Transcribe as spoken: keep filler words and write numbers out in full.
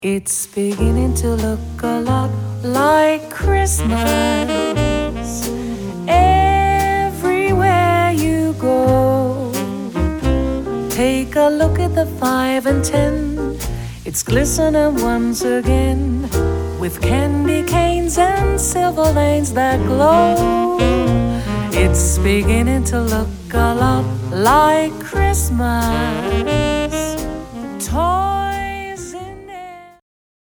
It's beginning to look a lot like Christmas. Everywhere you go, take a look at the five and ten. It's glistening once again, with candy canes and silver lanes that glow. It's beginning to look a lot like Christmas. Toy